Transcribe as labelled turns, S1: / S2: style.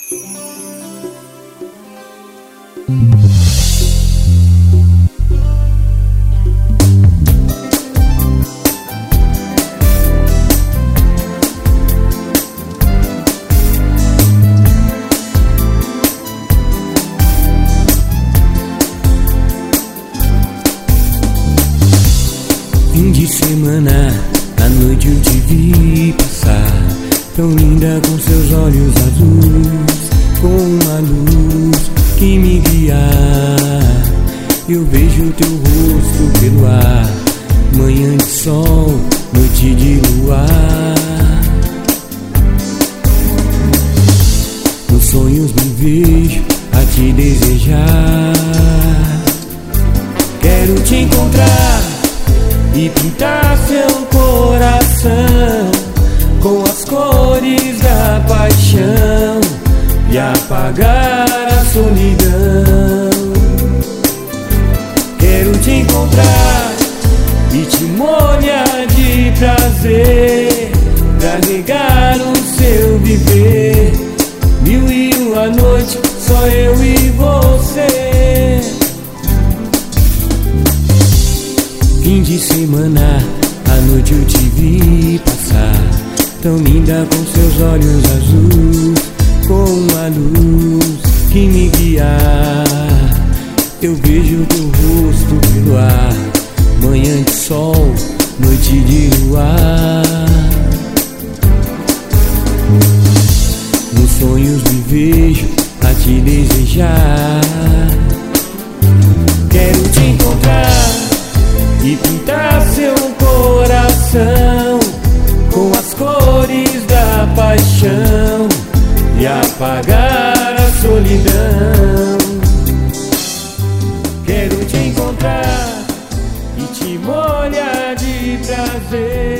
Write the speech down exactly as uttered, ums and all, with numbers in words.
S1: Fim de semana, à noite eu te vi passar, tão linda com seus olhos azuis, com uma luz que me guia. Eu vejo teu rosto pelo ar, manhã de sol, noite de luar. Nos sonhos me vejo a te desejar. Quero te encontrar e pintar seu coração com as cores da paixão e apagar a solidão. Quero te encontrar e te molhar de prazer pra regar o seu viver. Mil e uma noite, só eu e você. Fim de semana, à noite eu te vi passar, tão linda com seus olhos azuis, com uma luz que me guia. Eu vejo teu rosto pelo ar, manhã de sol, noite de luar. Nos sonhos me vejo a te desejar. Quero te encontrar e pintar seu coração com as cores da paixão e apagar a solidão. Quero te encontrar e te molhar de prazer